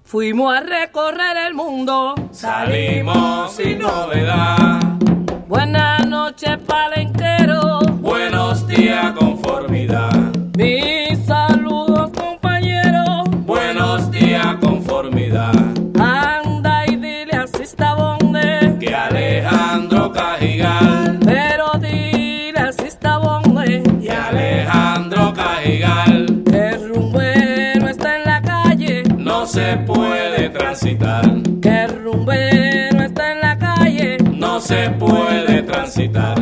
Fuimos a recorrer el mundo, salimos sin novedad. Buenas noches, palenquero. Buenos días, conformidad. Mis saludos, compañeros. Buenos días, conformidad. Anda y dile a Sistabonde que Alejandro Cajigal. Pero dile a Sistabonde y Alejandro Cajigal. Que el rumbero está en la calle. No se puede transitar. Que el rumbero está en la calle. No se puede transitar.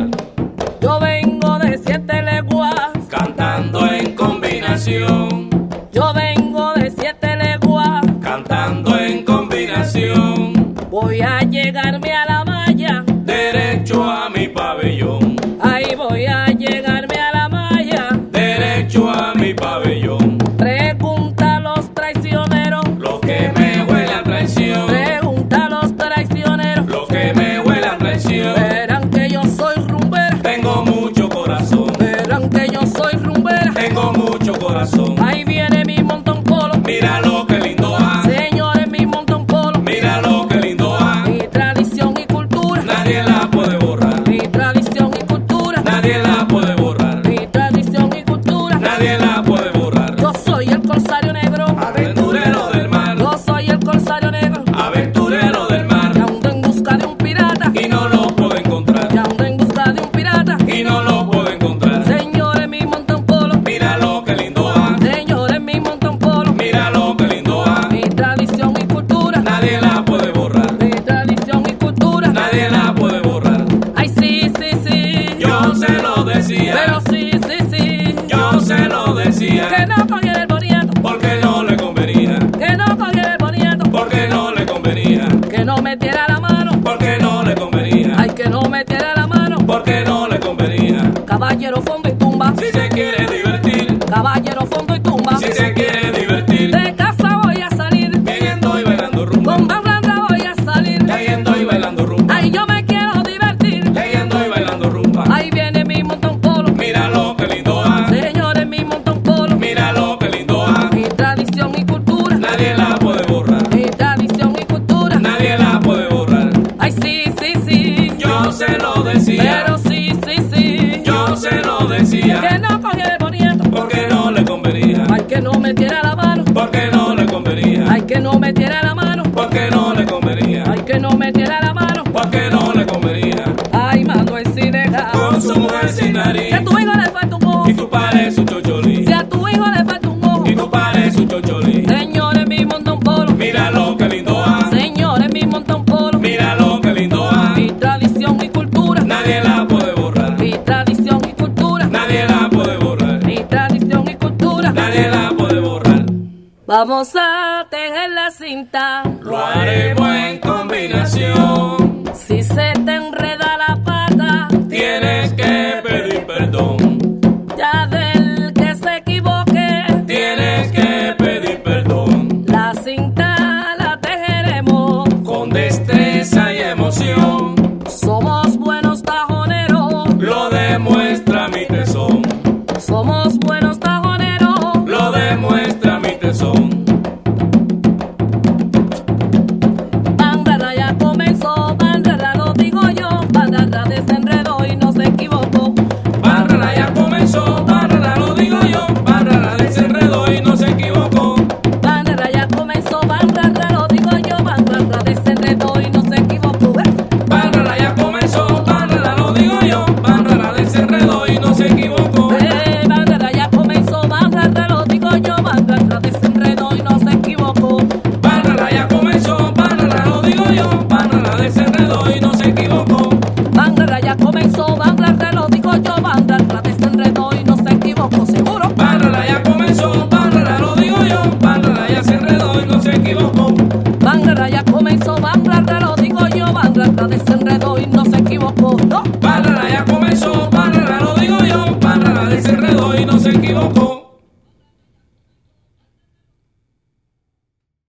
Yo vengo de 7 leguas cantando en combinación. Yo vengo de 7 leguas cantando en combinación. Voy a llegarme a la malla, derecho a mi pabellón. Ahí voy a llegarme a la malla, derecho a mi pabellón. Pregunta a los traicioneros, los que me huelan traición. Pregunta a los traicioneros, los que me huelan traición. Verán que yo soy rumbera, tengo mucho corazón. Verán que yo soy rumbera, tengo mucho corazón. Ahí viene mi montón polo, mira lo que lindo va. Señores, mi montón polo, mira lo que lindo va. Mi tradición y cultura, nadie la puede borrar. Mi tradición y cultura, nadie la puede borrar. Mi tradición y cultura, nadie la puede borrar. Yo soy el corsario negro, aventurero del mar. Yo soy el corsario negro, aventurero del mar. Que ando en busca de un pirata y no lo puedo encontrar. Que ando en busca de un pirata y no lo puedo encontrar. Señores, mi montón polo, mira lo que lindo va. Señores, mi montón polo, mira lo que lindo va. Mi tradición y cultura, nadie la puede borrar. Mi tradición y cultura, nadie la puede borrar. Ay, sí, sí, sí, yo se lo decía. Pero sí, sí, sí, yo se lo decía. Que no cogiera el boniato, porque no le convenía. Que no cogiera el boniato, porque no le convenía. Que no metiera la mano, porque no le convenía. Ay, que no metiera la mano, porque no le convenía. Caballero, fondo y tumba, si se quiere divertir. Caballero, fondo y tumba, si se quiere divertir. De casa voy a salir, viviendo y bailando rumba. Con Blanca voy a salir, cayendo y bailando rumba. Ay, yo me quiero divertir, cayendo y bailando rumba. Ahí viene mi montón polo, mira lo que lindo va. Señores, mi montón polo, mira lo que lindo va. Mi tradición y cultura, nadie la puede borrar. Mi tradición y cultura, nadie la puede borrar. Ay, sí, sí, sí, yo se lo decía. Pero sí, sí, sí, yo se lo decía. Que no cogiera el boniato, porque no le convenía. Ay, que no metiera la mano, porque no le convenía. Ay, que no metiera la mano, porque no le convenía. Ay, que no metiera la mano, porque no le convenía. Ay, Manuel Cineja, con su mujer sin nariz. Si a tu hijo le falta un ojo, y tú pares un chocholí. Si a tu hijo le falta un ojo, y tú pares un chocholí. Señores, mi montón polo, mira lo que lindo va. Señores, mi montón polo, mira lo que lindo va. Mi tradición y cultura, nadie la puede borrar. Mi tradición y cultura, nadie la puede borrar. Mi tradición y cultura, nadie la puede borrar. Vamos a tejer la cinta, lo haremos en combinación. Si se te enreda